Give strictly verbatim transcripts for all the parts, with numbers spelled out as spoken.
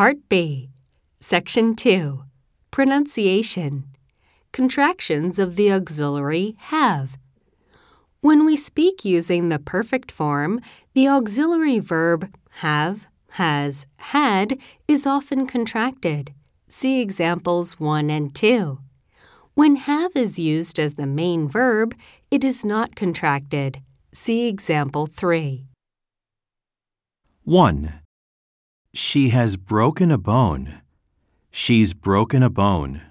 Part B, Section two, Pronunciation. Contractions of the auxiliary have. When we speak using the perfect form, the auxiliary verb have, has, had is often contracted. See examples one and two. When have is used as the main verb, it is not contracted. See example three. one. She has broken a bone. She's broken a bone.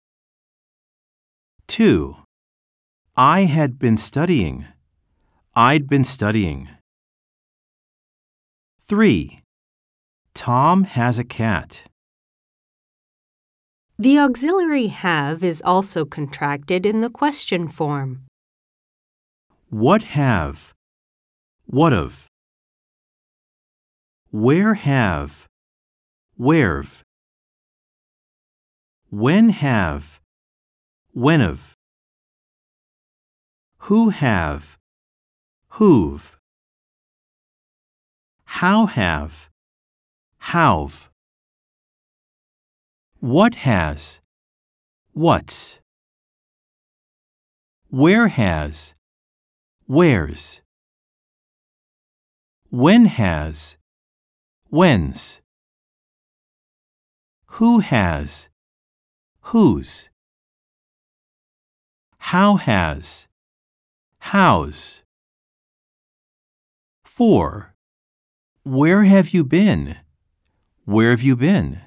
two. I had been studying. I'd been studying. three. Tom has a cat. The auxiliary have is also contracted in the question form. What have? What of? Where have? Where've? When have? When of? Who have? Who've? How have? How've? What has? What's? Where has? Where's? When has? When's? Who has? Whose? How has? How's? four. Where have you been? Where have you been?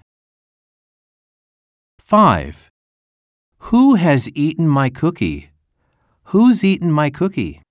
five. Who has eaten my cookie? Who's eaten my cookie?